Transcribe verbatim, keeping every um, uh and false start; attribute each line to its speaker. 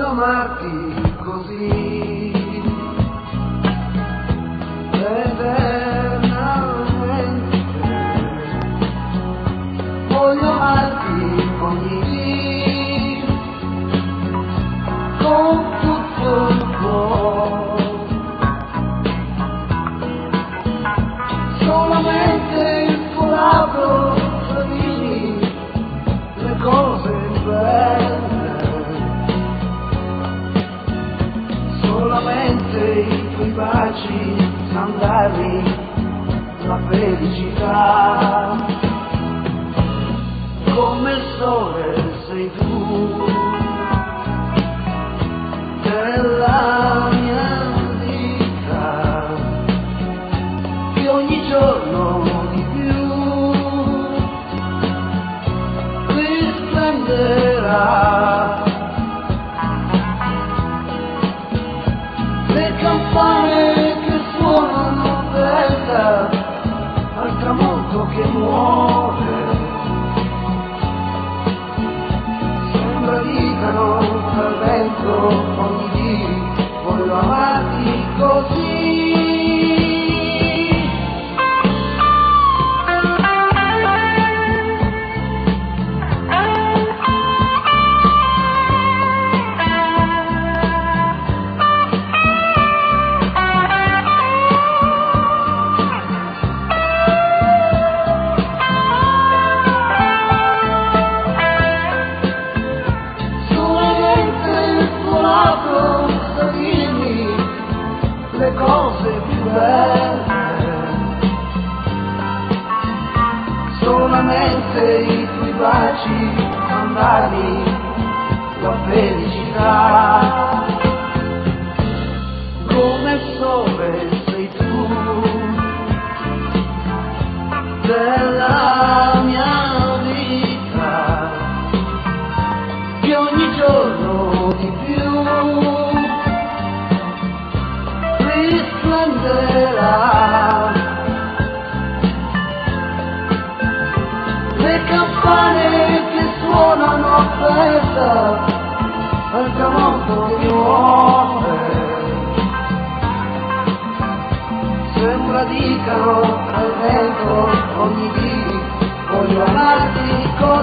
Speaker 1: amarti così eternamente, voglio amarti ogni dì con tutto il cuore, solamente il tuo labbro rovini le cose belle, solamente i tuoi baci sanno darmi la felicità, come il sole sei tu della mia vita, che ogni giorno di più risplenderà. Le campane che suonano bella al tramonto che muore, sembra dicano al vento ogni dì, voglio amarti così. Le cose più belle, solamente i tuoi baci sanno darmi la felicità, come il sole sei tu della mia vita, che ogni giorno di più risplenderà. Le campane che suonano a festa al tramonto che muore, sembra dicano al vento ogni dì, voglio amarti con